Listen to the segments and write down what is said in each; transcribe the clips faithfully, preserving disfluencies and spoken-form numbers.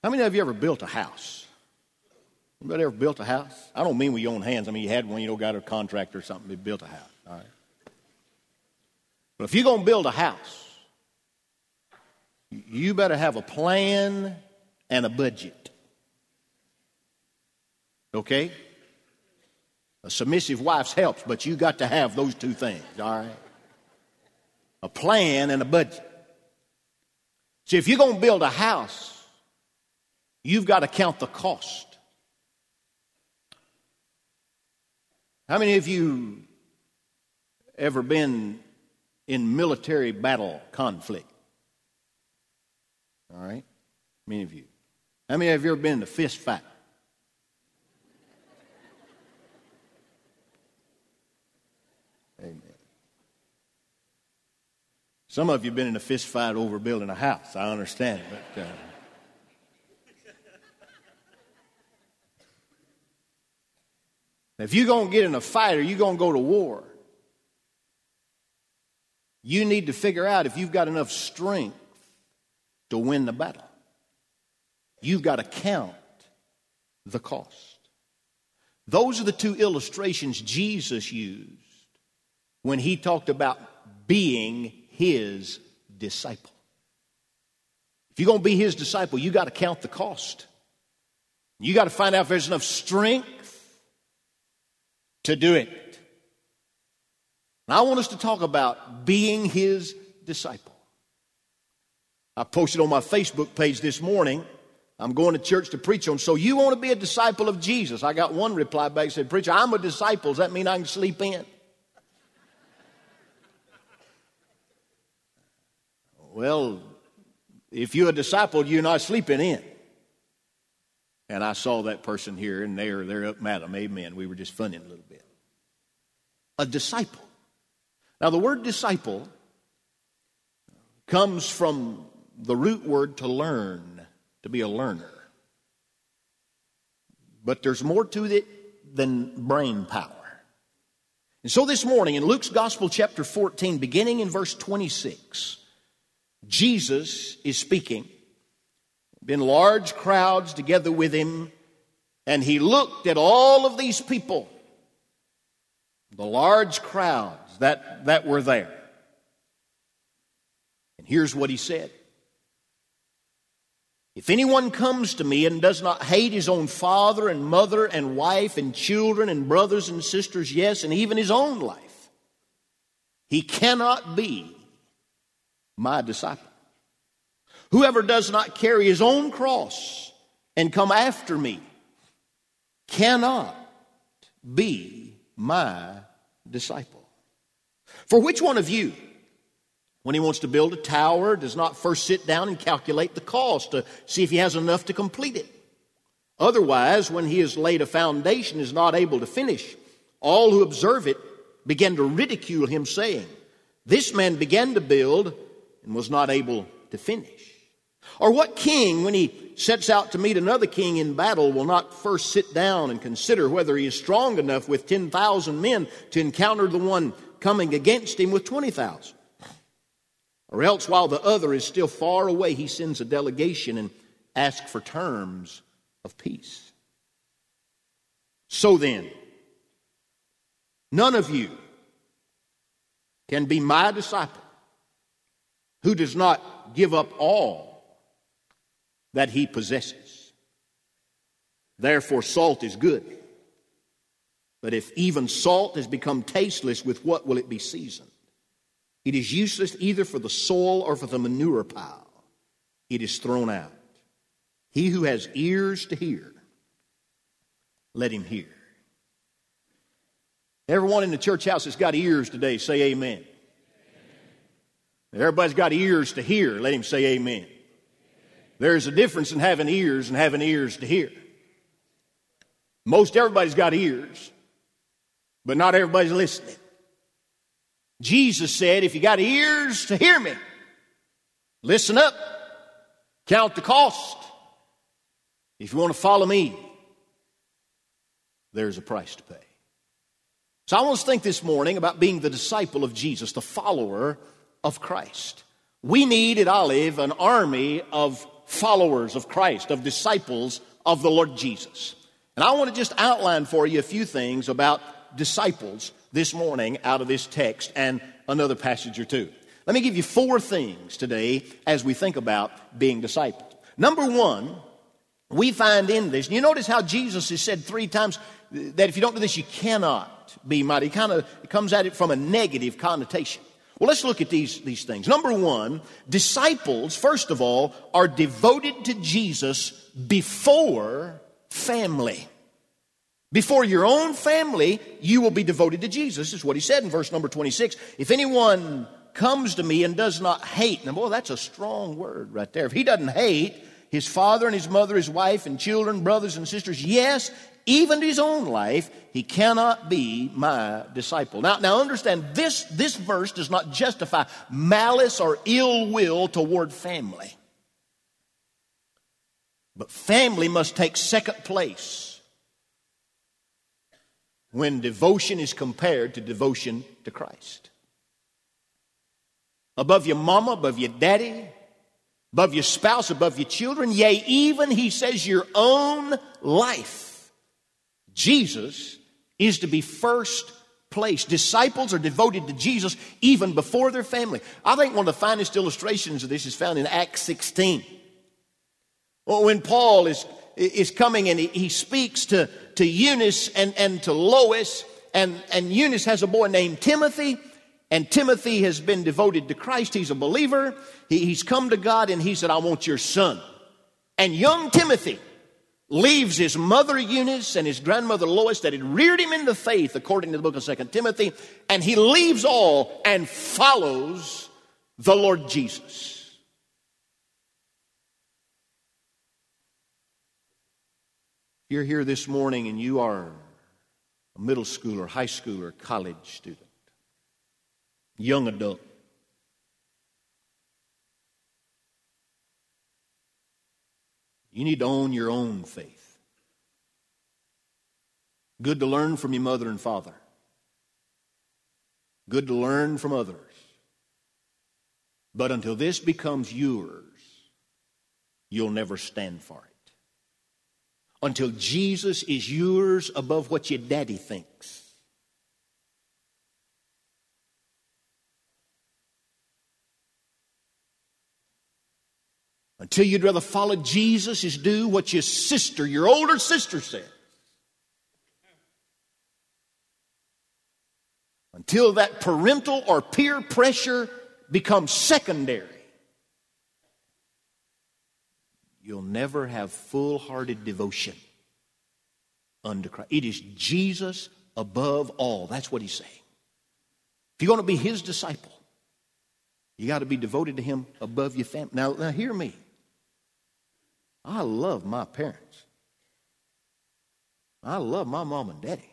How many of you ever built a house? Anybody ever built a house? I don't mean with your own hands. I mean you had one, you know, got a contractor or something, you built a house. All right. But if you're going to build a house, you better have a plan and a budget. Okay? A submissive wife's helps, but you got to have those two things, all right? A plan and a budget. See, if you're going to build a house, you've got to count the cost. How many of you ever been in military battle conflict? All right? Many of you. How many of you ever been in a fist fight? Amen. Some of you have been in a fist fight over building a house. I understand, but... Uh, if you're going to get in a fight or you're going to go to war, you need to figure out if you've got enough strength to win the battle. You've got to count the cost. Those are the two illustrations Jesus used when he talked about being his disciple. If you're going to be his disciple, you got to count the cost. You got to find out if there's enough strength to do it. And I want us to talk about being his disciple. I posted on my Facebook page this morning, I'm going to church to preach on, so you want to be a disciple of Jesus? I got one reply back that said, preacher, I'm a disciple. Does that mean I can sleep in? Well, if you're a disciple, you're not sleeping in. And I saw that person here, and they're, they're up, madam, amen. We were just funning a little bit. A disciple. Now, the word disciple comes from the root word to learn, to be a learner. But there's more to it than brain power. And so this morning in Luke's Gospel chapter fourteen, beginning in verse twenty-six, Jesus is speaking. Been large crowds together with him, and he looked at all of these people, the large crowds that, that were there. And here's what he said. If anyone comes to me and does not hate his own father and mother and wife and children and brothers and sisters, yes, and even his own life, he cannot be my disciple. Whoever does not carry his own cross and come after me cannot be my disciple. For which one of you, when he wants to build a tower, does not first sit down and calculate the cost to see if he has enough to complete it? Otherwise, when he has laid a foundation, is not able to finish. All who observe it begin to ridicule him, saying, this man began to build and was not able to finish. Or what king, when he sets out to meet another king in battle, will not first sit down and consider whether he is strong enough with ten thousand men to encounter the one coming against him with twenty thousand? Or else, while the other is still far away, he sends a delegation and asks for terms of peace. So then, none of you can be my disciple who does not give up all that he possesses. Therefore, salt is good. But if even salt has become tasteless, with what will it be seasoned? It is useless either for the soil or for the manure pile. It is thrown out. He who has ears to hear, let him hear. Everyone in the church house that's got ears today, say amen. Everybody's got ears to hear, let him say amen. There's a difference in having ears and having ears to hear. Most everybody's got ears, but not everybody's listening. Jesus said, if you got ears to hear me, listen up, count the cost. If you want to follow me, there's a price to pay. So I want us to think this morning about being the disciple of Jesus, the follower of Christ. We need at Olive an army of followers of Christ, of disciples of the Lord Jesus. And I want to just outline for you a few things about disciples this morning out of this text and another passage or two. Let me give you four things today as we think about being disciples. Number one, we find in this, and you notice how Jesus has said three times that if you don't do this, you cannot be mighty. He kind of comes at it from a negative connotation. Well, let's look at these, these things. Number one, disciples, first of all, are devoted to Jesus before family. Before your own family, you will be devoted to Jesus. This is what he said in verse number twenty-six. If anyone comes to me and does not hate, now boy, that's a strong word right there. If he doesn't hate his father and his mother, his wife and children, brothers and sisters, yes, even his own life, he cannot be my disciple. Now, now understand, this, this verse does not justify malice or ill will toward family. But family must take second place when devotion is compared to devotion to Christ. Above your mama, above your daddy, above your spouse, above your children, yea, even, he says, your own life. Jesus is to be first place. Disciples are devoted to Jesus even before their family. I think one of the finest illustrations of this is found in Acts sixteen. Well, when Paul is, is coming and he, he speaks to, to Eunice and, and to Lois, and, and Eunice has a boy named Timothy, and Timothy has been devoted to Christ. He's a believer. He, he's come to God and he said, I want your son. And young Timothy leaves his mother Eunice and his grandmother Lois that had reared him in the faith according to the book of Second Timothy, and he leaves all and follows the Lord Jesus. You're here this morning and you are a middle schooler, high schooler, college student, young adult. You need to own your own faith. Good to learn from your mother and father. Good to learn from others. But until this becomes yours, you'll never stand for it. Until Jesus is yours above what your daddy thinks. Until you'd rather follow Jesus is do what your sister, your older sister said. Until that parental or peer pressure becomes secondary, you'll never have full-hearted devotion unto Christ. It is Jesus above all. That's what he's saying. If you're going to be his disciple, you got to be devoted to him above your family. Now, now hear me. I love my parents. I love my mom and daddy.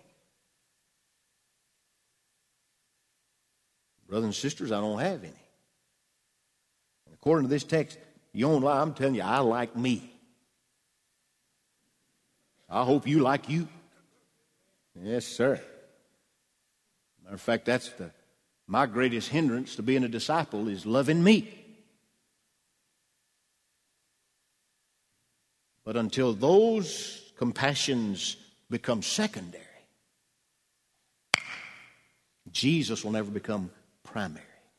Brothers and sisters, I don't have any. And according to this text, you won't lie, I'm telling you, I like me. I hope you like you. Yes, sir. Matter of fact, that's the my greatest hindrance to being a disciple is loving me. But until those compassions become secondary, Jesus will never become primary.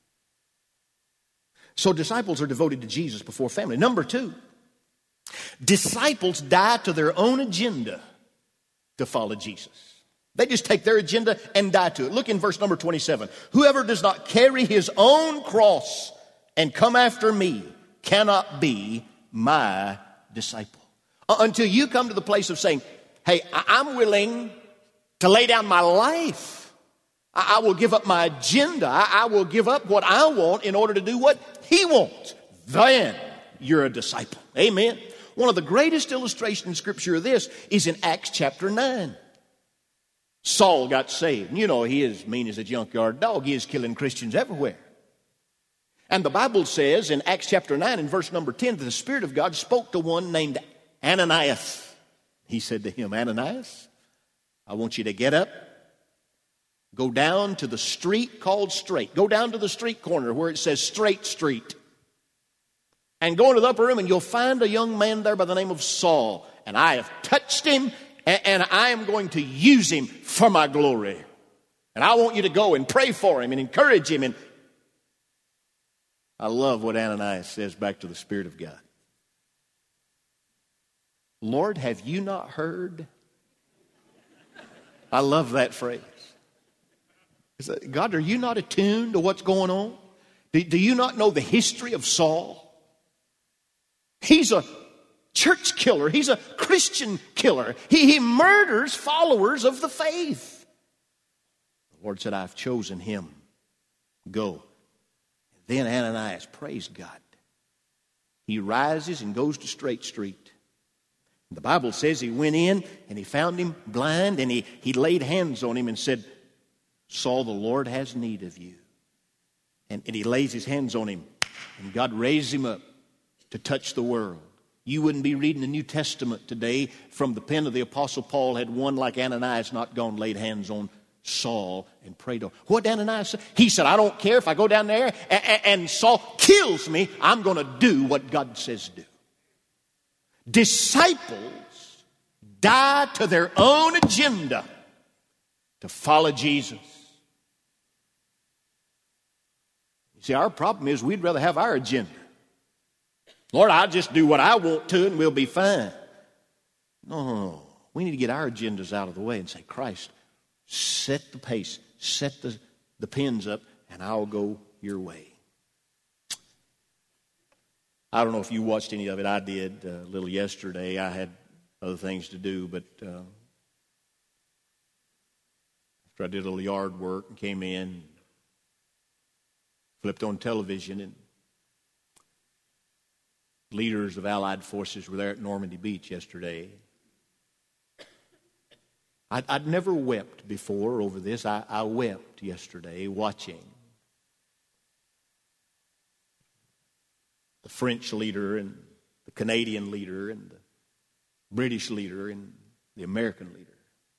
So disciples are devoted to Jesus before family. Number two, disciples die to their own agenda to follow Jesus. They just take their agenda and die to it. Look in verse number twenty-seven. Whoever does not carry his own cross and come after me cannot be my disciple. Uh, until you come to the place of saying, hey, I- I'm willing to lay down my life. I, I will give up my agenda. I-, I will give up what I want in order to do what he wants. Then you're a disciple. Amen. One of the greatest illustrations in Scripture of this is in Acts chapter nine. Saul got saved. You know, he is mean as a junkyard dog. He is killing Christians everywhere. And the Bible says in Acts chapter nine in verse number ten that the Spirit of God spoke to one named Ananias. He said to him, Ananias, I want you to get up, go down to the street called Straight. Go down to the street corner where it says Straight Street. and go into the upper room, and you'll find a young man there by the name of Saul. And I have touched him, and, and I am going to use him for my glory. And I want you to go and pray for him and encourage him. And I love what Ananias says back to the Spirit of God. Lord, have you not heard? I love that phrase. God, are you not attuned to what's going on? Do, do you not know the history of Saul? He's a church killer. He's a Christian killer. He, he murders followers of the faith. The Lord said, I've chosen him. Go. Then Ananias, praise God, he rises and goes to Straight Street. The Bible says he went in and he found him blind, and he, he laid hands on him and said, Saul, the Lord has need of you. And, and he lays his hands on him, and God raised him up to touch the world. You wouldn't be reading the New Testament today from the pen of the Apostle Paul had one like Ananias not gone laid hands on Saul and prayed on. What did Ananias say? He said, I don't care if I go down there and, and Saul kills me. I'm going to do what God says do. Disciples die to their own agenda to follow Jesus. You see, our problem is we'd rather have our agenda. Lord, I'll just do what I want to and we'll be fine. No, no, no. We need to get our agendas out of the way and say, Christ, set the pace, set the, the pins up, and I'll go your way. I don't know if you watched any of it. I did uh, a little yesterday. I had other things to do, but uh, after I did a little yard work and came in, flipped on television, and leaders of Allied forces were there at Normandy Beach yesterday. I'd, I'd never wept before over this. I, I wept yesterday watching the French leader and the Canadian leader and the British leader and the American leader.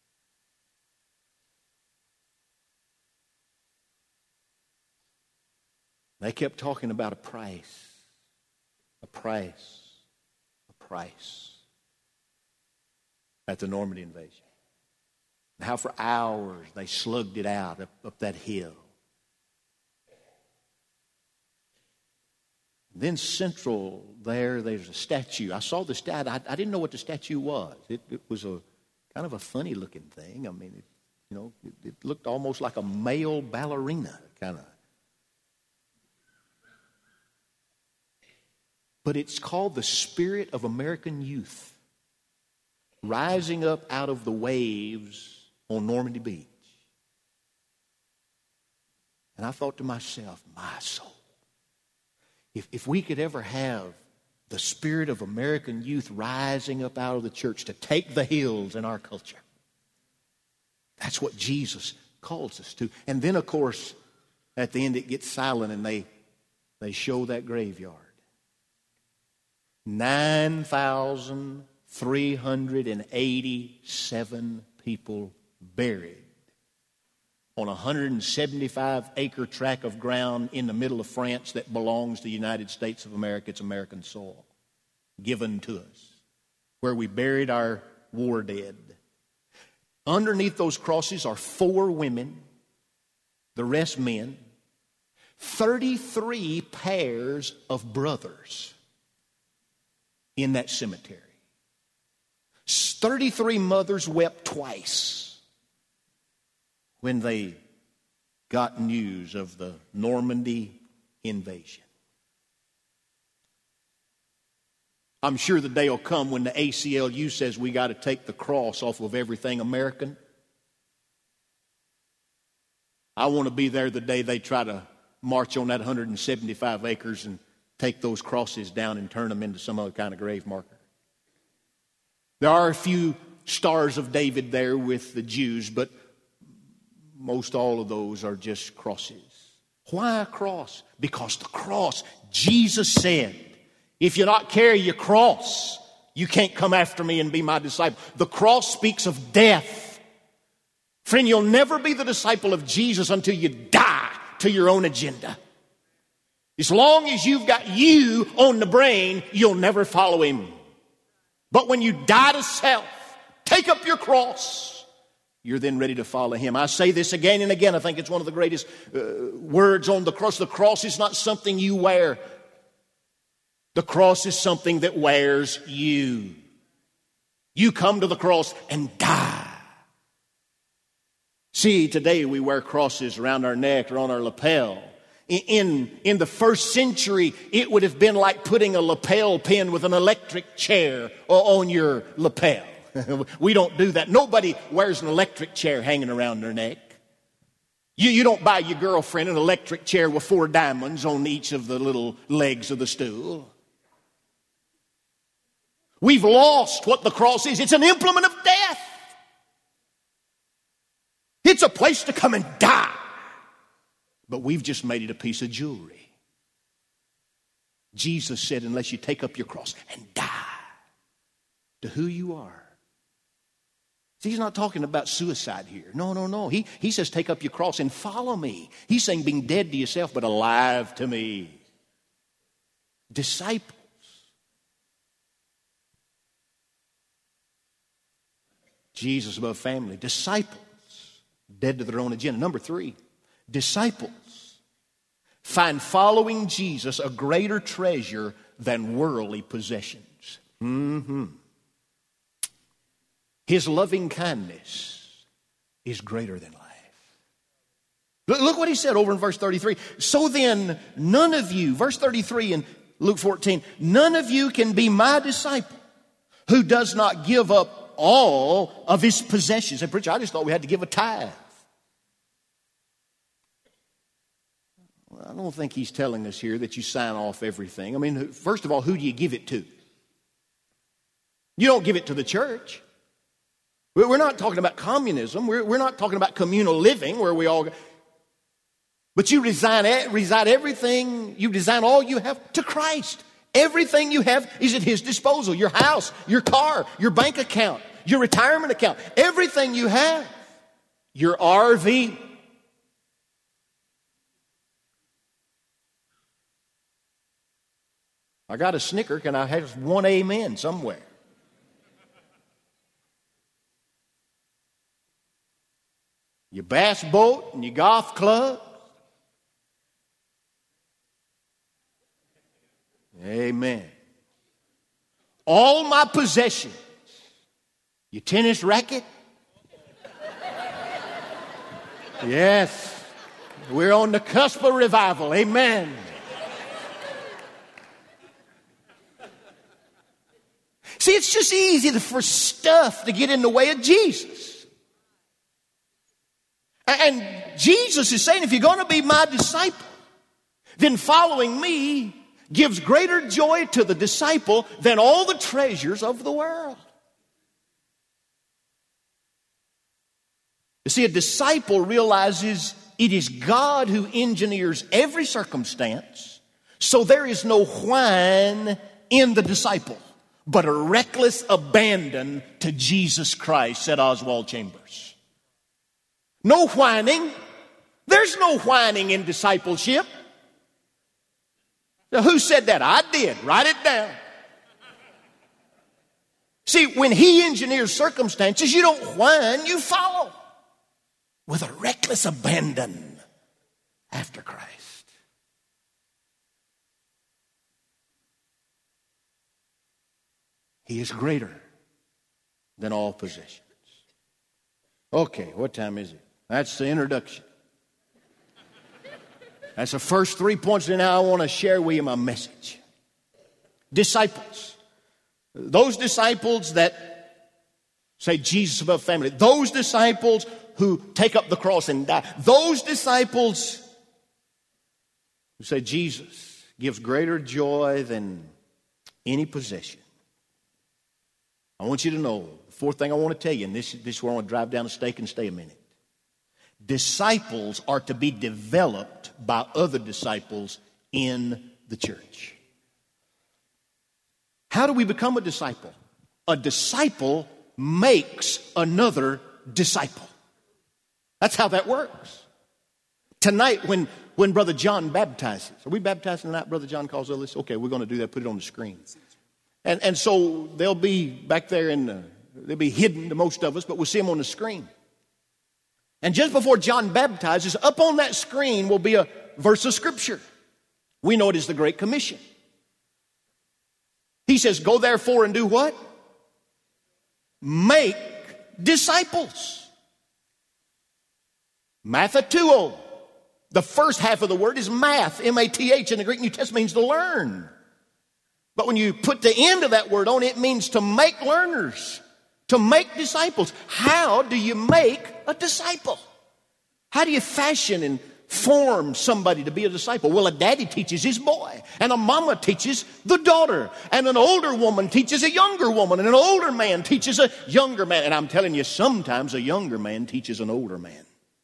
They kept talking about a price, a price, a price at the Normandy invasion. And how for hours they slugged it out up, up that hill. Then central there, there's a statue. I saw the statue. I, I didn't know what the statue was. It, it was a kind of a funny looking thing. I mean, it, you know, it, it looked almost like a male ballerina kind of. But it's called the Spirit of American Youth, rising up out of the waves on Normandy Beach. And I thought to myself, my soul, if, if we could ever have the spirit of American youth rising up out of the church to take the hills in our culture, that's what Jesus calls us to. And then, of course, at the end it gets silent and they, they show that graveyard. nine thousand three hundred eighty-seven people buried on a one hundred seventy-five acre tract of ground in the middle of France that belongs to the United States of America. It's American soil given to us, where we buried our war dead. Underneath those crosses are four women, the rest men, thirty-three pairs of brothers in that cemetery. thirty-three mothers wept twice when they got news of the Normandy invasion. I'm sure the day will come when the A C L U says we got to take the cross off of everything American. I want to be there the day they try to march on that one hundred seventy-five acres and take those crosses down and turn them into some other kind of grave marker. There are a few stars of David there with the Jews, but most all of those are just crosses. Why a cross? Because the cross, Jesus said, if you not carry your cross, you can't come after me and be my disciple. The cross speaks of death. Friend, you'll never be the disciple of Jesus until you die to your own agenda. As long as you've got you on the brain, you'll never follow him. But when you die to self, take up your cross, you're then ready to follow him. I say this again and again. I think it's one of the greatest uh, words on the cross. The cross is not something you wear. The cross is something that wears you. You come to the cross and die. See, today we wear crosses around our neck or on our lapel. In, in the first century, it would have been like putting a lapel pin with an electric chair on your lapel. We don't do that. Nobody wears an electric chair hanging around their neck. You, you don't buy your girlfriend an electric chair with four diamonds on each of the little legs of the stool. We've lost what the cross is. It's an implement of death. It's a place to come and die. But we've just made it a piece of jewelry. Jesus said, unless you take up your cross and die to who you are. See, he's not talking about suicide here. No, no, no. He, he says take up your cross and follow me. He's saying being dead to yourself but alive to me. Disciples. Jesus above family. Disciples. Dead to their own agenda. Number three. Disciples find following Jesus a greater treasure than worldly possessions. Mm-hmm. His loving kindness is greater than life. Look, look what he said over in verse thirty-three. So then, none of you, verse thirty-three in Luke fourteen, none of you can be my disciple who does not give up all of his possessions. And preacher, I just thought we had to give a tithe. I don't think he's telling us here that you sign off everything. I mean, first of all, who do you give it to? You don't give it to the church. We're not talking about communism. We're, we're not talking about communal living where we all... But you resign, resign everything, you resign all you have to Christ. Everything you have is at his disposal. Your house, your car, your bank account, your retirement account. Everything you have. Your R V. I got a snicker. Can I have one amen somewhere? Your bass boat and your golf club. Amen. All my possessions. Your tennis racket. Yes. We're on the cusp of revival. Amen. See, it's just easy for stuff to get in the way of Jesus. And Jesus is saying, if you're going to be my disciple, then following me gives greater joy to the disciple than all the treasures of the world. You see, a disciple realizes it is God who engineers every circumstance, so there is no whine in the disciple, but a reckless abandon to Jesus Christ, said Oswald Chambers. No whining. There's no whining in discipleship. Now, who said that? I did. Write it down. See, when he engineers circumstances, you don't whine, you follow with a reckless abandon after Christ. He is greater than all possessions. Okay, what time is it? That's the introduction. That's the first three points, and now I want to share with you my message. Disciples. Those disciples that say Jesus above family. Those disciples who take up the cross and die. Those disciples who say Jesus gives greater joy than any possession. I want you to know, the fourth thing I want to tell you, and this, this is where I want to drive down the stake and stay a minute. Disciples are to be developed by other disciples in the church. How do we become a disciple? A disciple makes another disciple. That's how that works. Tonight, when, when Brother John baptizes, are we baptizing tonight, Brother John calls all this? Okay, we're going to do that, put it on the screen. And, and so they'll be back there, in the, they'll be hidden to most of us, but we'll see them on the screen. And just before John baptizes, up on that screen will be a verse of Scripture. We know it is the Great Commission. He says, go therefore and do what? Make disciples. Mathatuo. The first half of the word is math, M A T H, in the Greek New Testament means to learn. But when you put the end of that word on it, it means to make learners, to make disciples. How do you make a disciple? How do you fashion and form somebody to be a disciple? Well, a daddy teaches his boy, and a mama teaches the daughter, and an older woman teaches a younger woman, and an older man teaches a younger man. And I'm telling you, sometimes a younger man teaches an older man.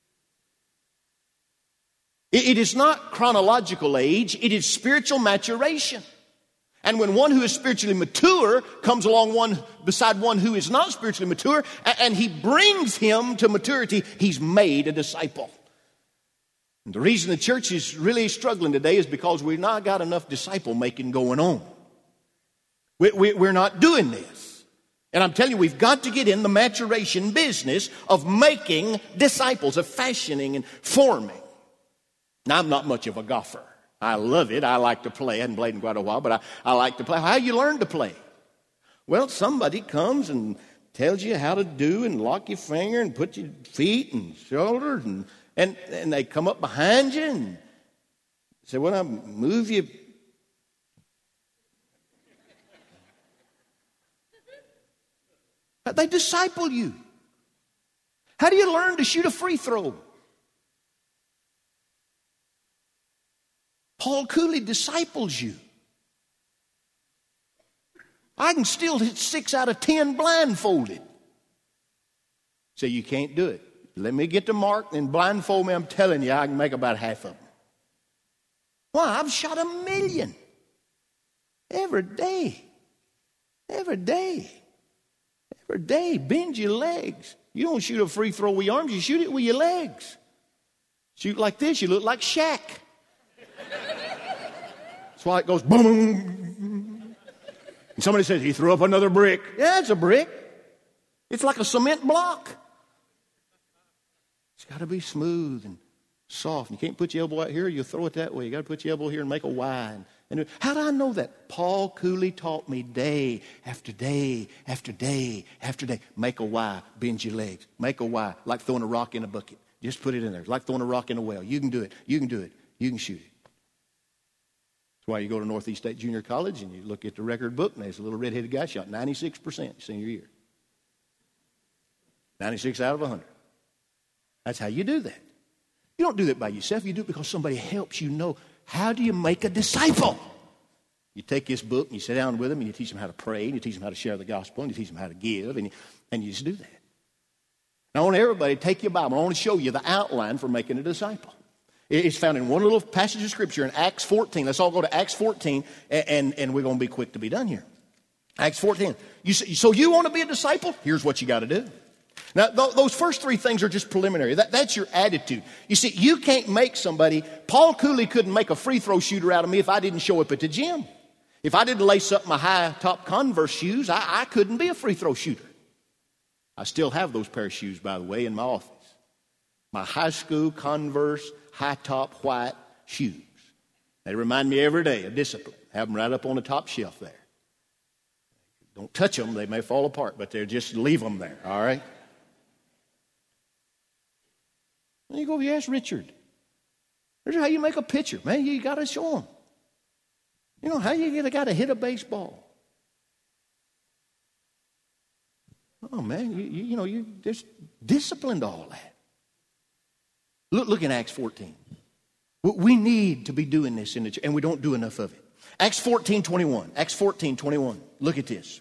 It is not chronological age, it is spiritual maturation. And when one who is spiritually mature comes along one beside one who is not spiritually mature, and he brings him to maturity, he's made a disciple. And the reason the church is really struggling today is because we've not got enough disciple making going on. We, we, we're not doing this. And I'm telling you, we've got to get in the maturation business of making disciples, of fashioning and forming. Now, I'm not much of a golfer. I love it. I like to play. I hadn't played in quite a while, but I, I like to play. How you learn to play? Well, somebody comes and tells you how to do and lock your finger and put your feet and shoulders and and, and they come up behind you and say, well, I move you. They disciple you. How do you learn to shoot a free throw? Paul Cooley disciples you. I can still hit six out of ten blindfolded. So you can't do it. Let me get the mark and blindfold me. I'm telling you, I can make about half of them. Why? I've shot a million. Every day. Every day. Every day. Bend your legs. You don't shoot a free throw with your arms. You shoot it with your legs. Shoot like this, you look like Shaq. That's why it goes boom. And somebody says, he threw up another brick. Yeah, it's a brick. It's like a cement block. It's got to be smooth and soft. You can't put your elbow out here, you'll throw it that way. You got to put your elbow here and make a Y. And, and how do I know that? Paul Cooley taught me day after day after day after day. Make a Y, bend your legs. Make a Y, like throwing a rock in a bucket. Just put it in there. It's like throwing a rock in a well. You can do it. You can do it. You can shoot it. That's why you go to Northeast State Junior College and you look at the record book and there's a little red-headed guy shot ninety-six percent senior year. ninety-six out of one hundred. That's how you do that. You don't do that by yourself. You do it because somebody helps you know how do you make a disciple. You take this book and you sit down with them and you teach them how to pray and you teach them how to share the gospel and you teach them how to give and you, and you just do that. And I want everybody to take your Bible. I want to show you the outline for making a disciple. It's found in one little passage of Scripture in Acts fourteen. Let's all go to Acts fourteen, and, and, and we're going to be quick to be done here. Acts fourteen. You, so you want to be a disciple? Here's what you got to do. Now, th- those first three things are just preliminary. That, that's your attitude. You see, you can't make somebody. Paul Cooley couldn't make a free throw shooter out of me if I didn't show up at the gym. If I didn't lace up my high-top Converse shoes, I, I couldn't be a free throw shooter. I still have those pair of shoes, by the way, in my office. My high school Converse high-top white shoes. They remind me every day of discipline. Have them right up on the top shelf there. Don't touch them. They may fall apart, but they're just leave them there, all right? And you go, you ask Richard. Here's how you make a pitcher. Man, you got to show them. You know, how you get a guy to hit a baseball? Oh, man, you, you, you know, you just disciplined all that. Look, look in Acts fourteen. We need to be doing this in the church, and we don't do enough of it. Acts fourteen twenty-one. Acts fourteen twenty-one. Look at this.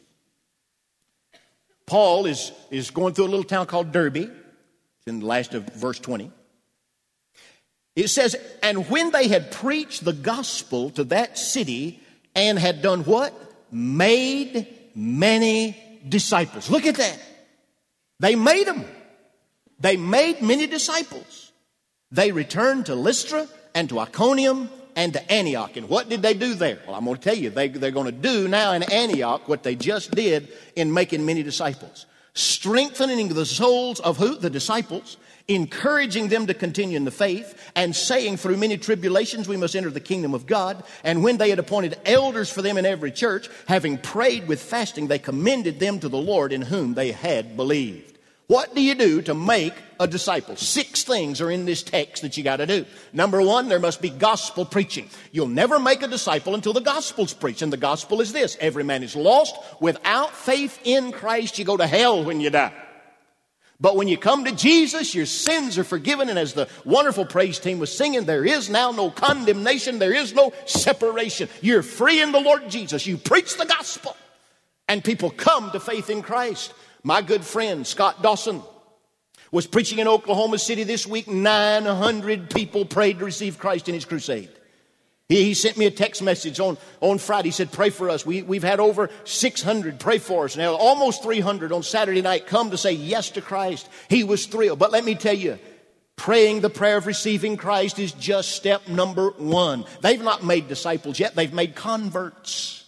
Paul is, is going through a little town called Derbe. It's in the last of verse twenty. It says, and when they had preached the gospel to that city and had done what? Made many disciples. Look at that. They made them. They made many disciples. They returned to Lystra and to Iconium and to Antioch. And what did they do there? Well, I'm going to tell you, they, they're going to do now in Antioch what they just did in making many disciples. Strengthening the souls of who? The disciples. Encouraging them to continue in the faith, and saying, through many tribulations we must enter the kingdom of God. And when they had appointed elders for them in every church, having prayed with fasting, they commended them to the Lord in whom they had believed. What do you do to make a disciple? Six things are in this text that you got to do. Number one, there must be gospel preaching. You'll never make a disciple until the gospel's preached. And the gospel is this: every man is lost. Without faith in Christ, you go to hell when you die. But when you come to Jesus, your sins are forgiven. And as the wonderful praise team was singing, there is now no condemnation. There is no separation. You're free in the Lord Jesus. You preach the gospel, and people come to faith in Christ. My good friend Scott Dawson was preaching in Oklahoma City this week. nine hundred people prayed to receive Christ in his crusade. He, he sent me a text message on, on Friday. He said, pray for us. We, we've had over six hundred pray for us. Now, almost three hundred on Saturday night come to say yes to Christ. He was thrilled. But let me tell you, praying the prayer of receiving Christ is just step number one. They've not made disciples yet. They've made converts.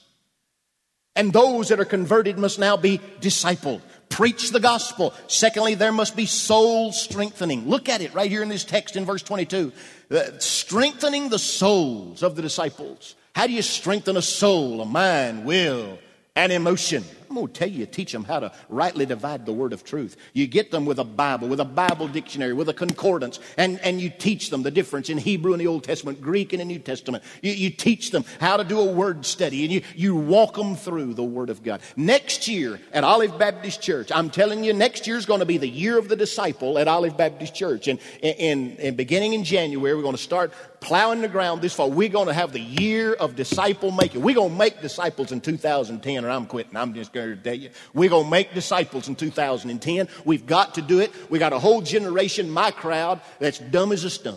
And those that are converted must now be discipled. Preach the gospel. Secondly, there must be soul strengthening. Look at it right here in this text in verse twenty-two. Uh, strengthening the souls of the disciples. How do you strengthen a soul, a mind, will, and emotion? I'm going to tell you, teach them how to rightly divide the word of truth. You get them with a Bible, with a Bible dictionary, with a concordance, and, and you teach them the difference in Hebrew in the Old Testament, Greek in the New Testament. You, you teach them how to do a word study, and you, you walk them through the Word of God. Next year at Olive Baptist Church, I'm telling you, next year is going to be the year of the disciple at Olive Baptist Church. And, and, and beginning in January, we're going to start plowing the ground this fall. We're going to have the year of disciple making. We're going to make disciples in two thousand ten, or I'm quitting. I'm just going to tell you. We're going to make disciples in two thousand ten. We've got to do it. We got a whole generation, my crowd, that's dumb as a stump.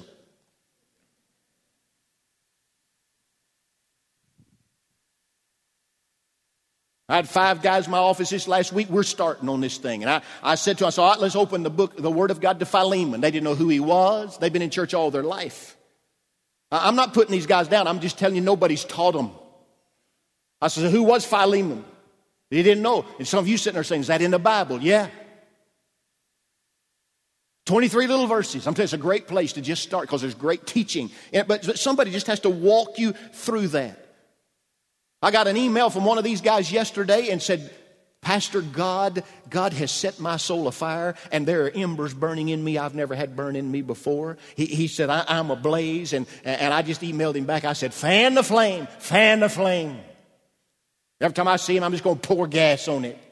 I had five guys in my office this last week. We're starting on this thing. And I, I said to them, I said, all right, let's open the book, the Word of God to Philemon. They didn't know who he was. They've been in church all their life. I'm not putting these guys down. I'm just telling you, nobody's taught them. I said, who was Philemon? They didn't know. And some of you sitting there saying, is that in the Bible? Yeah. twenty-three little verses. I'm telling you, it's a great place to just start because there's great teaching. But somebody just has to walk you through that. I got an email from one of these guys yesterday and said, Pastor, God, God has set my soul afire, and there are embers burning in me I've never had burn in me before. He, he said, I, I'm ablaze, and, and I just emailed him back. I said, fan the flame, fan the flame. Every time I see him, I'm just going to pour gas on it.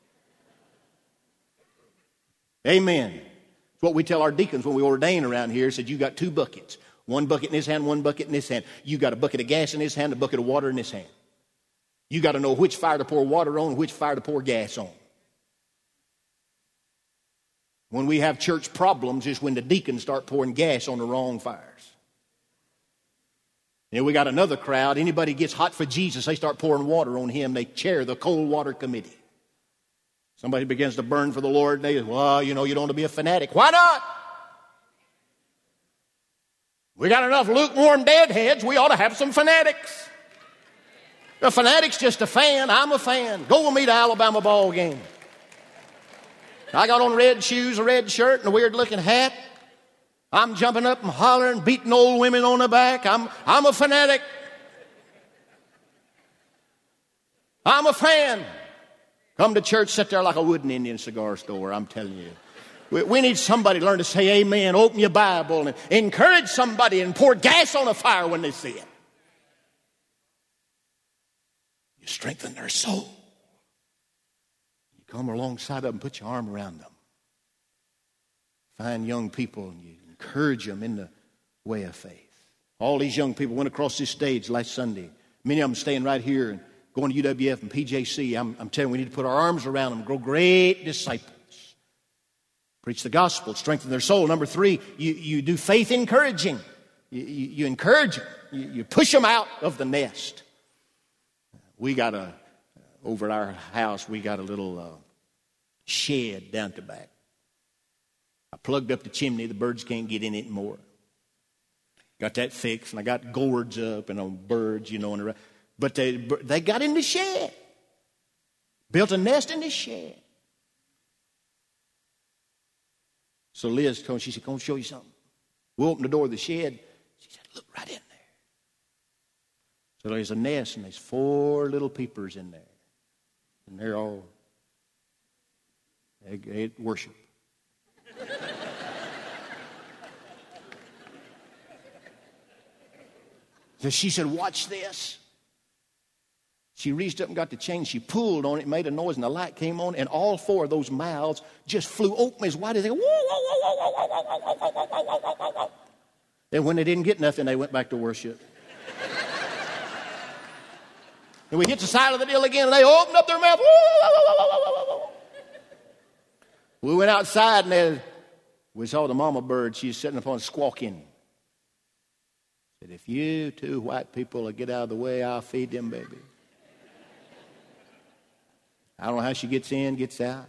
Amen. It's what we tell our deacons when we ordain around here. Said, you got two buckets. One bucket in his hand, one bucket in his hand. You got a bucket of gas in his hand, a bucket of water in his hand. You got to know which fire to pour water on, which fire to pour gas on. When we have church problems is when the deacons start pouring gas on the wrong fires. And we got another crowd. Anybody gets hot for Jesus, they start pouring water on him. They chair the cold water committee. Somebody begins to burn for the Lord, and they say, well, you know, you don't want to be a fanatic. Why not? We got enough lukewarm deadheads. We ought to have some fanatics. A fanatic's just a fan. I'm a fan. Go with me to Alabama ball game. I got on red shoes, a red shirt, and a weird-looking hat. I'm jumping up and hollering, beating old women on the back. I'm, I'm a fanatic. I'm a fan. Come to church, sit there like a wooden Indian cigar store, I'm telling you. We, we need somebody to learn to say amen, open your Bible, and encourage somebody and pour gas on a fire when they see it. You strengthen their soul. You come alongside of them, put your arm around them. Find young people and you encourage them in the way of faith. All these young people went across this stage last Sunday. Many of them staying right here and going to U W F and P J C. I'm, I'm telling you, we need to put our arms around them, grow great disciples. Preach the gospel, strengthen their soul. Number three, you, you do faith encouraging. You, you, you encourage them. You, you push them out of the nest. We got a, over at our house, we got a little uh, shed down at the back. I plugged up the chimney. The birds can't get in it anymore. Got that fixed, and I got gourds up and on birds, you know. And but they they got in the shed, built a nest in the shed. So Liz told me, she said, "Come show you something." We opened the door of the shed. She said, "Look right in there." So there's a nest, and there's four little peepers in there, and they're all they, they worship. So she said, "Watch this." She reached up and got the chain. She pulled on it, made a noise, and the light came on, and all four of those mouths just flew open as wide as they go. Then when they didn't get nothing, they went back to worship. And we hit the side of the deal again, and they opened up their mouth. We went outside, and they, we saw the mama bird. She's sitting upon squawking. Said, "If you two white people will get out of the way, I'll feed them baby." I don't know how she gets in, gets out.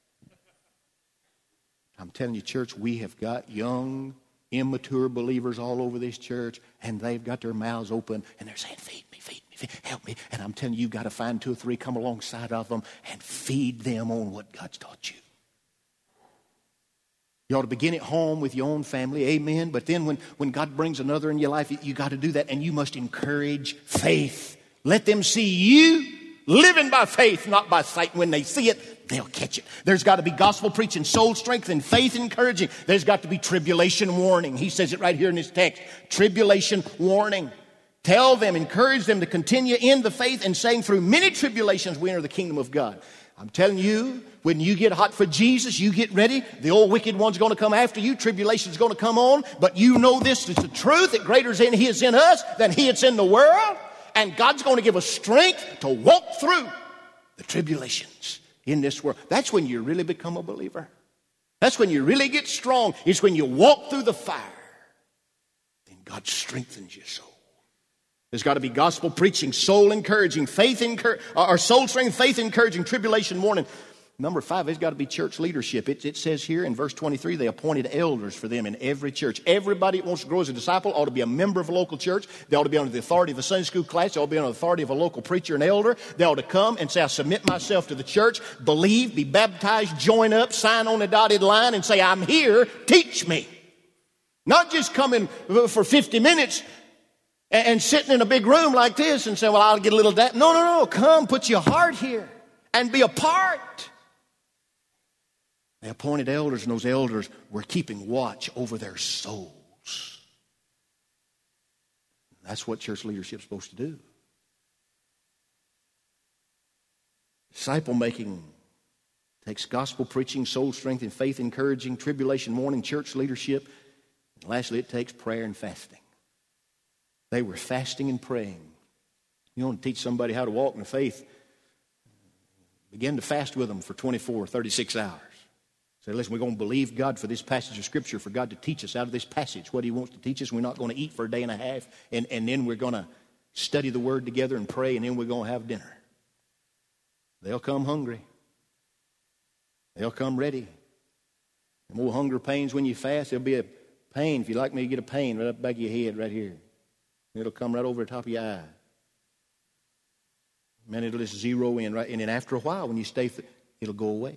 I'm telling you, church, we have got young, immature believers all over this church, and they've got their mouths open, and they're saying, "Feed me, feed me, feed, help me." And I'm telling you, you've got to find two or three, come alongside of them, and feed them on what God's taught you. You ought to begin at home with your own family, amen. But then when, when God brings another in your life, you, you got to do that, and you must encourage faith. Let them see you living by faith, not by sight. When they see it, they'll catch it. There's got to be gospel preaching, soul strength, and faith encouraging. There's got to be tribulation warning. He says it right here in this text. Tribulation warning. Tell them, encourage them to continue in the faith, and saying, through many tribulations we enter the kingdom of God. I'm telling you, when you get hot for Jesus, you get ready. The old wicked one's going to come after you. Tribulation's going to come on. But you know this is the truth, that greater is in He is in us than He is in the world. And God's going to give us strength to walk through the tribulations in this world. That's when you really become a believer. That's when you really get strong. It's when you walk through the fire. Then God strengthens your soul. There's got to be gospel preaching, soul encouraging, faith encouraging, or soul strength, faith encouraging, tribulation warning. Number five, there's got to be church leadership. It, it says here in verse twenty-three, they appointed elders for them in every church. Everybody that wants to grow as a disciple ought to be a member of a local church. They ought to be under the authority of a Sunday school class. They ought to be under the authority of a local preacher and elder. They ought to come and say, "I submit myself to the church, believe, be baptized, join up, sign on the dotted line, and say, 'I'm here, teach me.'" Not just coming for fifty minutes and, and sitting in a big room like this and say, "Well, I'll get a little that." No, no, no. Come, put your heart here and be a part. They appointed elders, and those elders were keeping watch over their souls. That's what church leadership is supposed to do. Disciple making takes gospel preaching, soul strength, and faith encouraging, tribulation warning, church leadership. And lastly, it takes prayer and fasting. They were fasting and praying. You want to teach somebody how to walk in the faith, begin to fast with them for twenty-four, thirty-six hours. Say, "Listen, we're going to believe God for this passage of Scripture, for God to teach us out of this passage what He wants to teach us. We're not going to eat for a day and a half, and, and then we're going to study the Word together and pray, and then we're going to have dinner." They'll come hungry. They'll come ready. And more hunger pains when you fast. There'll be a pain. If you like me, you get a pain right up the back of your head right here. It'll come right over the top of your eye. Man, it'll just zero in, right? And then after a while, when you stay, it'll go away.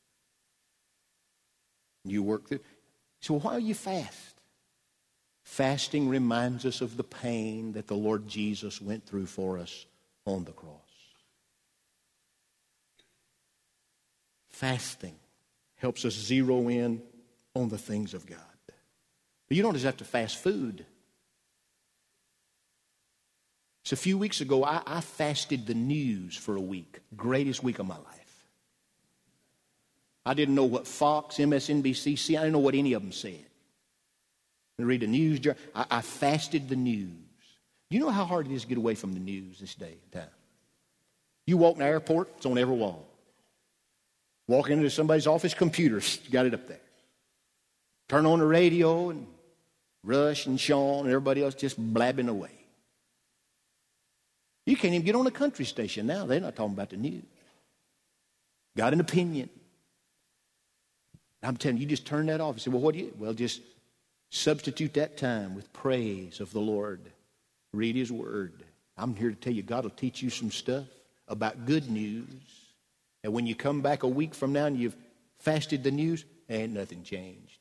You work through. So why do you fast? Fasting reminds us of the pain that the Lord Jesus went through for us on the cross. Fasting helps us zero in on the things of God. But you don't just have to fast food. So a few weeks ago, I, I fasted the news for a week. Greatest week of my life. I didn't know what Fox, M S N B C, C, I didn't know what any of them said. I read the news. I, I fasted the news. You know how hard it is to get away from the news this day and time? You walk in the airport, it's on every wall. Walk into somebody's office, computers, got it up there. Turn on the radio, and Rush and Sean and everybody else just blabbing away. You can't even get on a country station now. They're not talking about the news. Got an opinion. I'm telling you, you just turn that off and say, "Well, what do you?" Well, just Substitute that time with praise of the Lord. Read His Word. I'm here to tell you, God will teach you some stuff about good news. And when you come back a week from now and you've fasted the news, ain't nothing changed.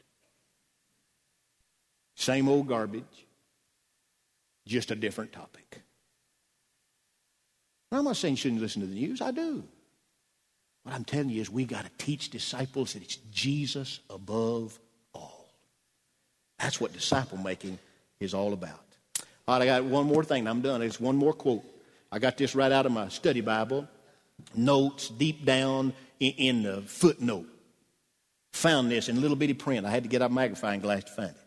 Same old garbage, just a different topic. Now, I'm not saying you shouldn't listen to the news. I do. What I'm telling you is we got to teach disciples that it's Jesus above all. That's what disciple making is all about. All right, I got one more thing. I'm done. It's one more quote. I got this right out of my study Bible. Notes deep down in, in the footnote. Found this in little bitty print. I had to get out a magnifying glass to find it.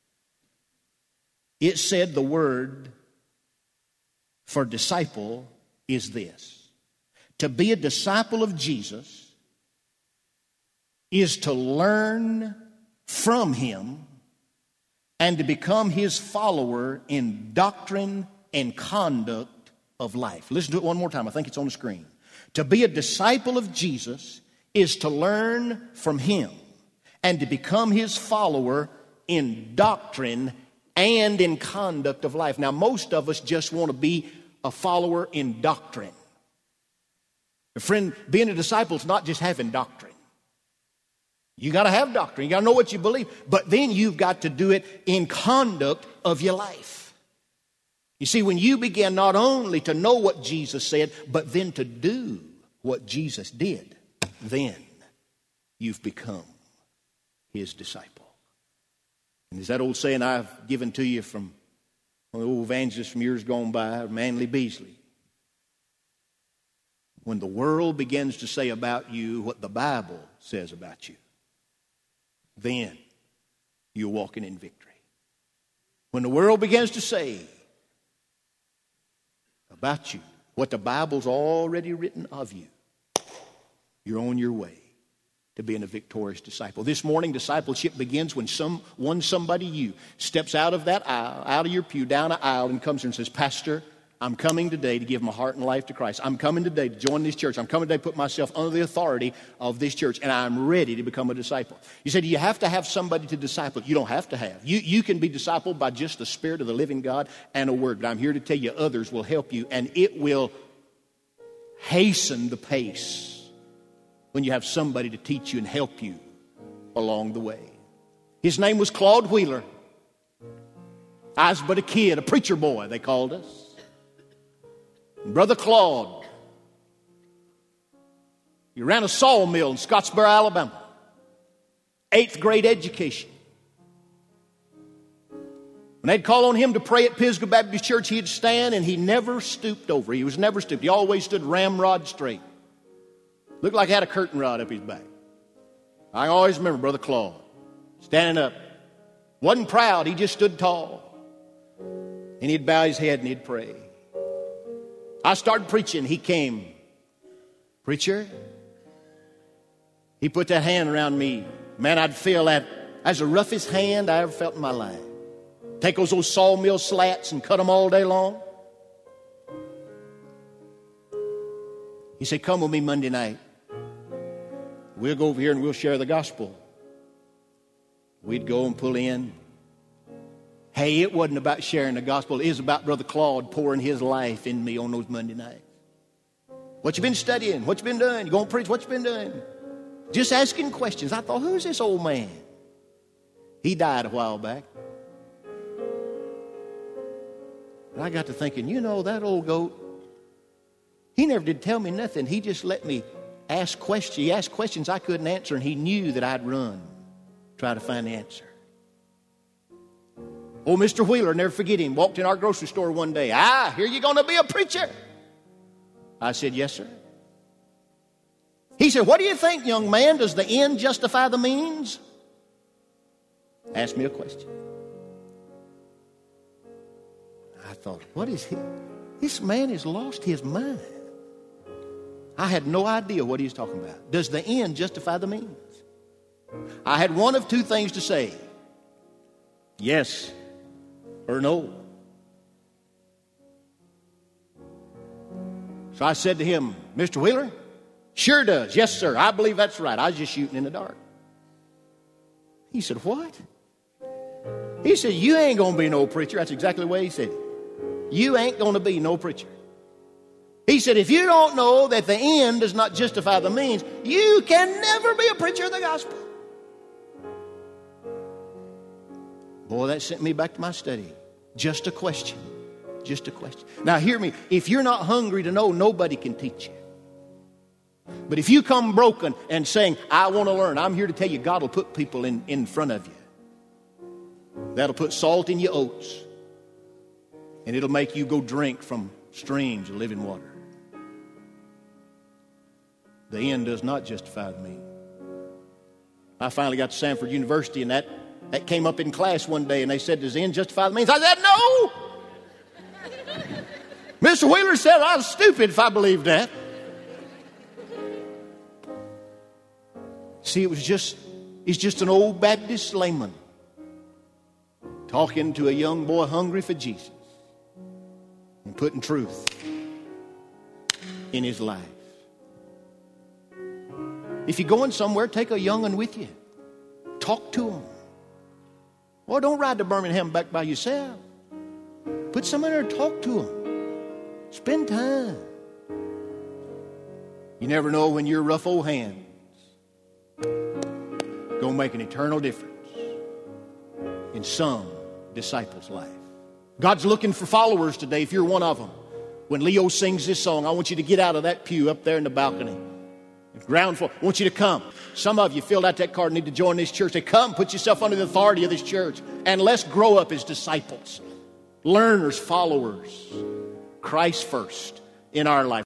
It said the word for disciple is this. To be a disciple of Jesus is to learn from Him and to become His follower in doctrine and conduct of life. Listen to it one more time. I think it's on the screen. To be a disciple of Jesus is to learn from Him and to become His follower in doctrine and in conduct of life. Now, most of us just want to be a follower in doctrine. Friend, being a disciple is not just having doctrine. You got to have doctrine. You got to know what you believe. But then you've got to do it in conduct of your life. You see, when you begin not only to know what Jesus said, but then to do what Jesus did, then you've become His disciple. And there's that old saying I've given to you from one of the old evangelists from years gone by, Manly Beasley. When the world begins to say about you what the Bible says about you, then you're walking in victory. When the world begins to say about you what the Bible's already written of you, you're on your way to being a victorious disciple. This morning, discipleship begins when some one somebody you steps out of that aisle, out of your pew, down an aisle, and comes here and says, Pastor, I'm coming today to give my heart and life to Christ. I'm coming today to join this church. I'm coming today to put myself under the authority of this church, and I'm ready to become a disciple. You say, do you have to have somebody to disciple? You don't have to have. You, you can be discipled by just the Spirit of the living God and a word. But I'm here to tell you others will help you, and it will hasten the pace when you have somebody to teach you and help you along the way. His name was Claude Wheeler. I was but a kid, a preacher boy, they called us. Brother Claude, he ran a sawmill in Scottsboro, Alabama. Eighth grade education. When they'd call on him to pray at Pisgah Baptist Church, he'd stand and he never stooped over. He was never stooped. He always stood ramrod straight. Looked like he had a curtain rod up his back. I always remember Brother Claude standing up. Wasn't proud, he just stood tall. And he'd bow his head and he'd pray. I started preaching. He came. Preacher? He put that hand around me. Man, I'd feel that. That's the roughest hand I ever felt in my life. Take those old sawmill slats and cut them all day long. He said, come with me Monday night. We'll go over here and we'll share the gospel. We'd go and pull in. Hey, it wasn't about sharing the gospel. It was about Brother Claude pouring his life in me on those Monday nights. What you been studying? What you been doing? You going to preach? What you been doing? Just asking questions. I thought, who's this old man? He died a while back. And I got to thinking, you know, that old goat, he never did tell me nothing. He just let me ask questions. He asked questions I couldn't answer, and he knew that I'd run, try to find the answer. Old Mister Wheeler, never forget him, walked in our grocery store one day. Ah, here you going to be a preacher? I said, yes, sir. He said, what do you think, young man? Does the end justify the means? Asked me a question. I thought, what is he? This man has lost his mind. I had no idea what he was talking about. Does the end justify the means? I had one of two things to say. Yes or no. So I said to him, Mister Wheeler, sure does. Yes, sir. I believe that's right. I was just shooting in the dark. He said, what? He said, you ain't going to be no preacher. That's exactly the way he said it. You ain't going to be no preacher. He said, if you don't know that the end does not justify the means, you can never be a preacher of the gospel. Boy, that sent me back to my study. Just a question. Just a question. Now, hear me. If you're not hungry to know, nobody can teach you. But if you come broken and saying, I want to learn, I'm here to tell you, God will put people in, in front of you. That'll put salt in your oats. And it'll make you go drink from streams of living water. The end does not justify the means. I finally got to Samford University, and that, that came up in class one day, and they said, does the end justify the means? I said, no! Mister Wheeler said I was stupid if I believed that. See, it was just, he's just an old Baptist layman talking to a young boy hungry for Jesus and putting truth in his life. If you're going somewhere, take a young one with you. Talk to him. Or don't ride to Birmingham back by yourself. Put someone there and talk to him. Spend time. You never know when your rough old hands gonna make an eternal difference in some disciple's life. God's looking for followers today if you're one of them. When Leo sings this song, I want you to get out of that pew up there in the balcony. Ground floor. I want you to come. Some of you filled out that card and need to join this church. They come, put yourself under the authority of this church, and let's grow up as disciples, learners, followers, Christ first in our life.